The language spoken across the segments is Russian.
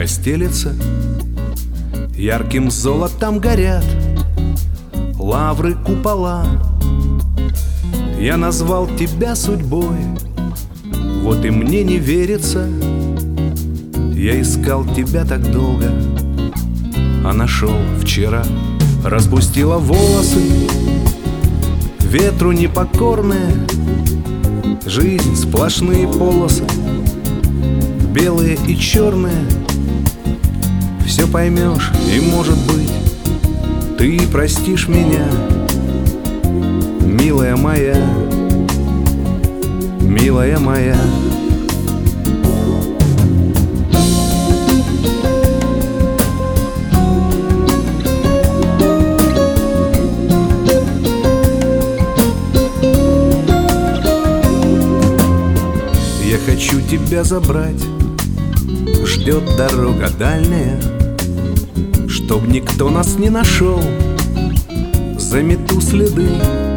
тихо стелется, ярким золотом горят лавры купола. Я назвал тебя судьбой, вот и мне не верится. Я искал тебя так долго, а нашел вчера. Распустила волосы, ветру непокорные, жизнь сплошные полосы, белые и черные. Все поймешь, и может быть ты простишь меня, милая моя, милая моя. Я хочу тебя забрать, ждет дорога дальняя, чтоб никто нас не нашел, замету следы,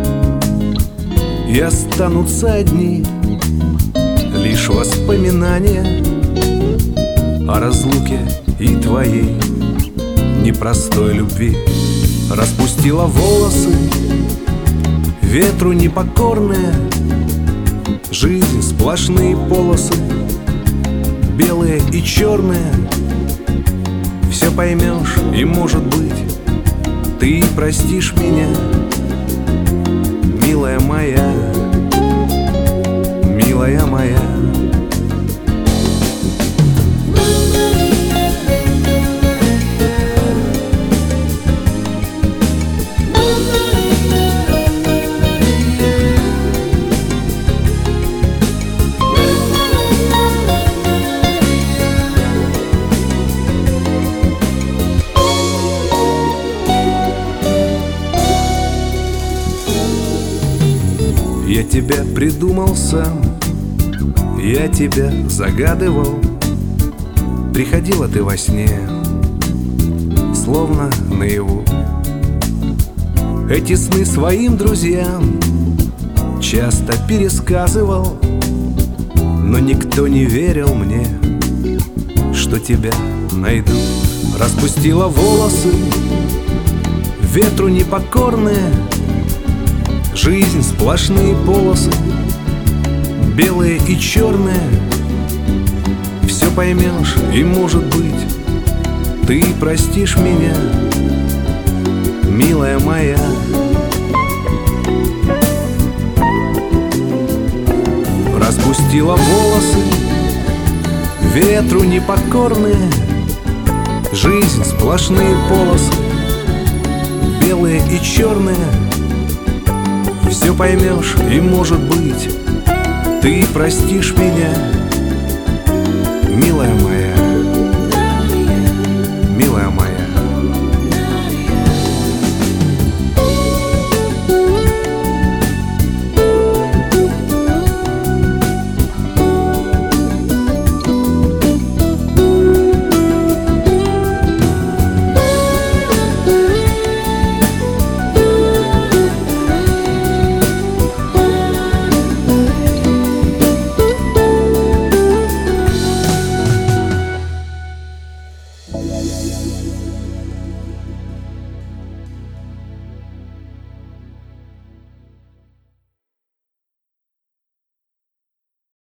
и останутся одни лишь воспоминания о разлуке и твоей непростой любви. Распустила волосы, ветру непокорные, жизнь сплошные полосы, белые и черные. Все поймешь, и может быть ты простишь меня, милая моя, милая моя. Я тебя придумал сам, я тебя загадывал. Приходила ты во сне, словно наяву. Эти сны своим друзьям часто пересказывал, но никто не верил мне, что тебя найду. Распустила волосы, ветру непокорные, жизнь сплошные полосы, белые и черные. Все поймешь, и может быть ты простишь меня, милая моя. Распустила волосы, ветру непокорные, жизнь сплошные полосы, белые и черные. Все поймешь, и может быть ты простишь меня, милая моя.